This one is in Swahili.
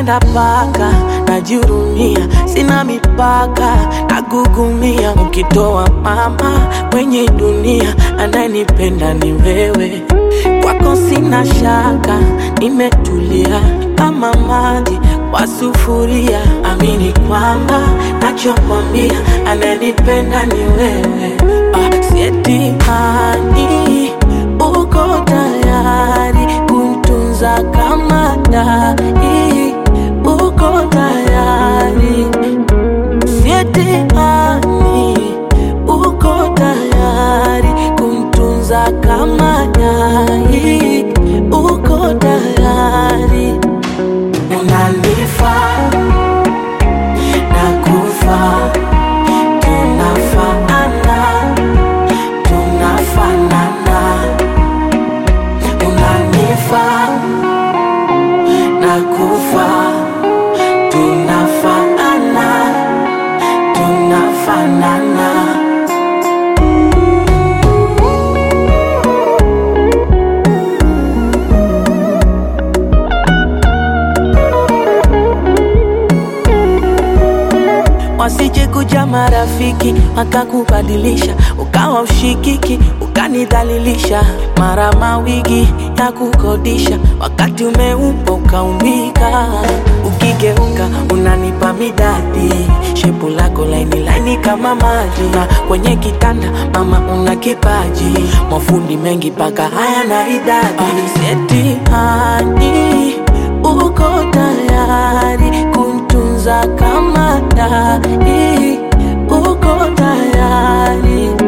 napenda paka, najihurumia, sina mipaka, nagugumia. Ukitoa mama kwenye dunia, anayenipenda ni wewe. Kwako sina shaka, nimetulia kama maji kwa sufuria. Amini kwamba nachokwambia, anayenipenda ni wewe. Sieti hani, uko tayari kuntunza kama dai, uko tayari. Sieti hani, uko tayari kuntunza kama dai, uko tayari. Unanifaa na kufaa, tunafanana, tunafanana. Unanifaa na kufaa, tunafanana, tunafanana. Wasije kuja marafiki wakakubadilisha, ukawa ushikiki, ukanidhalilisha. Mara mawigi ya kukodisha, wakati umeupa ukaumbika. Ukigeuka unanipa midadi, shepu lako laini laini kama maji. Na kwenye kitanda mama una kipaji, mafundi mengi paka haya na idadi. Sieti hani, uko tayari kuntunza kama dai, uko tayari.